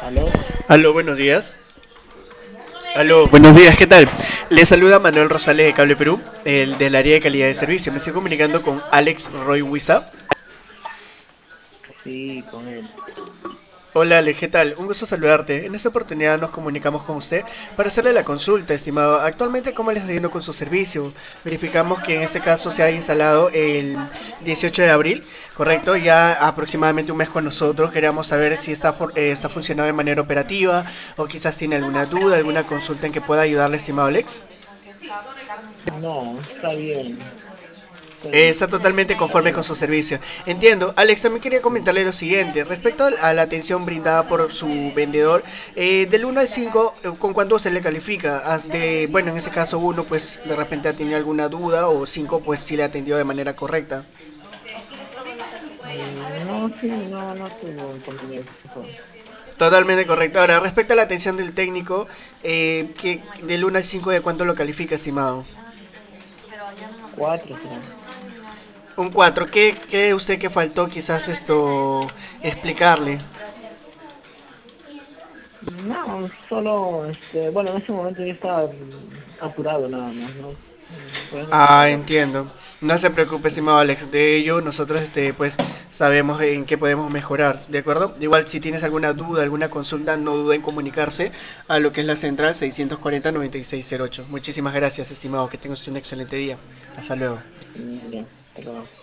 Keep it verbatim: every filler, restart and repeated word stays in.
¿Aló? Aló, buenos días. Aló, buenos días, ¿qué tal? Le saluda Manuel Rosales de Cable Perú, el del área de calidad de servicio. Me estoy comunicando con Alex Roy Huiza. Sí, con él. Hola Alex, ¿qué tal? Un gusto saludarte. En esta oportunidad nos comunicamos con usted para hacerle la consulta, estimado. Actualmente, ¿cómo le está yendo con su servicio? Verificamos que en este caso se ha instalado el dieciocho de abril, ¿correcto? Ya aproximadamente un mes con nosotros. Queríamos saber si está, for- eh, está funcionando de manera operativa o quizás tiene alguna duda, alguna consulta en que pueda ayudarle, estimado Alex. No, está bien. Eh, Estoy, está totalmente está conforme con bien. su servicio. Entiendo. Alex, también quería Sí. comentarle lo siguiente. Respecto a la atención brindada por su vendedor, eh, del uno al cinco, eh, ¿con cuánto se le califica? As- De, bueno, en ese caso uno pues de repente ha tenido alguna duda o cinco pues sí le atendió de manera correcta. Mm, No, sí, no, no tuvo inconvenientes. Cinco. Totalmente correcto. Ahora, respecto a la atención del técnico, eh, ¿qué- del uno al cinco de cuánto lo califica, estimado? Cuatro será. Un cuatro. ¿Qué cree usted que faltó quizás esto explicarle? No, solo, este, bueno, en ese momento yo estaba mm, apurado nada más, ¿no? Mm, Por eso no Ah, tardó. entiendo. No se preocupe, estimado Alex. De ello, nosotros, este, pues, sabemos en qué podemos mejorar, ¿de acuerdo? Igual, si tienes alguna Ujú. duda, alguna consulta, no dude en comunicarse a lo que es la central seiscientos cuarenta noventa y seis cero ocho. Muchísimas gracias, estimado. Que tengas un excelente día. Hasta luego. Mm, Ya, hasta luego.